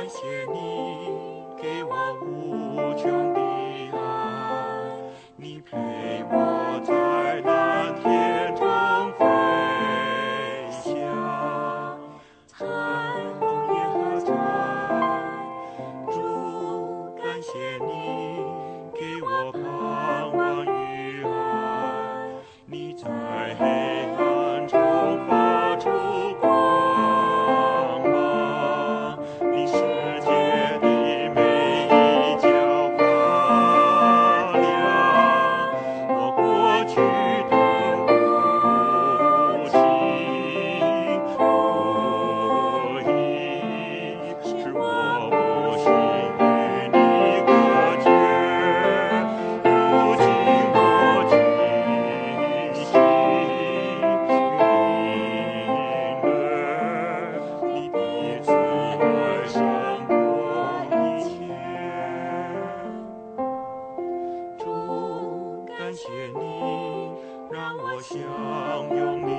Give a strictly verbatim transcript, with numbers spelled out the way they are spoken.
感谢你给我无穷的爱，你陪我在蓝天中飞翔，彩虹也何在，主感谢你给我盼望与爱，你在黑暗中发出光芒，你世界的每一角发亮，我过去的不幸不义，是我无心与你隔绝，如今我尽心领略，你的慈爱胜过一切。主，感谢你让我享用你